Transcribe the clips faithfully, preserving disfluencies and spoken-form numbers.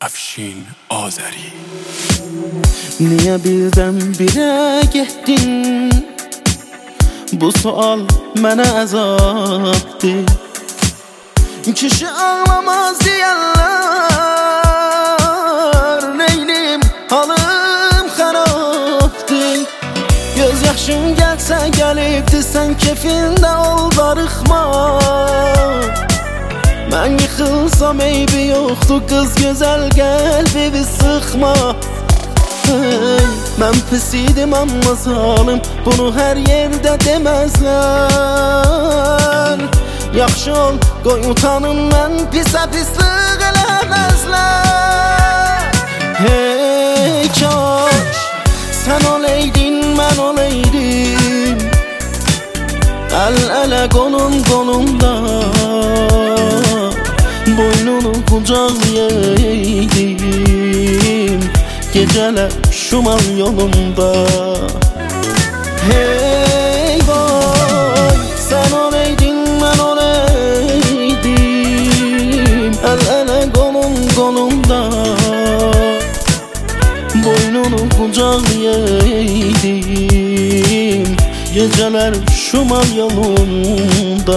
Afşin Azeri. Niye birden-birə getdin? Bu sual mənə əzabdır. Kişi ağlamaz deyərlər, neylim halım xarabdır. Göz yaşım gəlsə gəlibdi, sən kefində ol darıxma. Mən yıxılsam eybi yoxdur, qız gözəl qəlbimi sıxma. Hey, mən pis idim amma zalım, bunu hər yerdə deməzlər. Yaxşı ol, qoy utanım, mən pisə pislik eləməzlər. Hey kaş, sən oleydin, mən oleydim, əl-ələ qolum qolumda, boynunu qucaqlayaydım, gecələr şumal yolunda. Hey boy, sən oleydin, mən oleydim, əl-ələ qolum qolumda, boynunu qucaqlayaydım, gecələr şumal yolunda.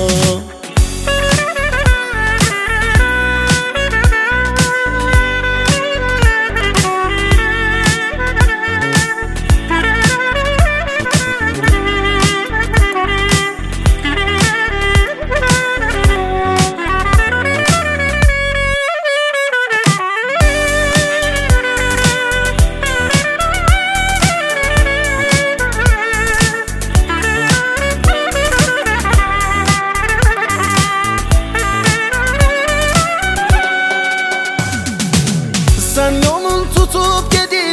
Sən yolun tutub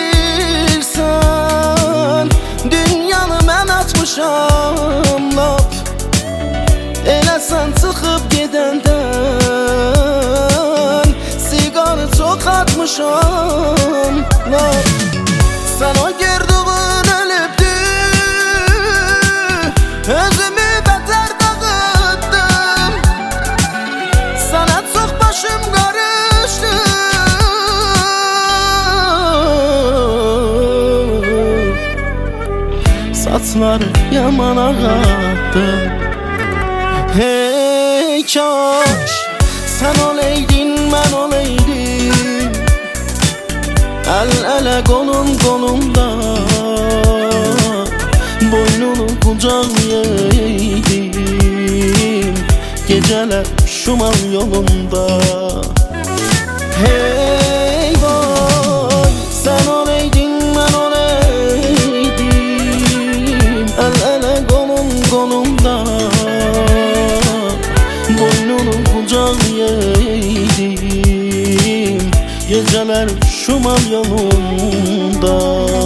gedirsən, dünyanı mən açmışam lap. Elə sən çıxıb gedəndən, siqarı çox atmışam lap. Sən o gördüğün ölübdür, özümü bətər dağıtdım. Sənə çox başım qarışdı, saçları yaman ağardı. Hey kaş, sən oleydin, mən oleydim, əl-ələ qolum qolumda, boynunu qucaqlayaydım, gecələr şumal yolunda. Hey boy, sən oleydin, mən oleydim, əl-ələ qolum qolumda, boynunu qucaqlayaydım, gecələr şumal yolunda.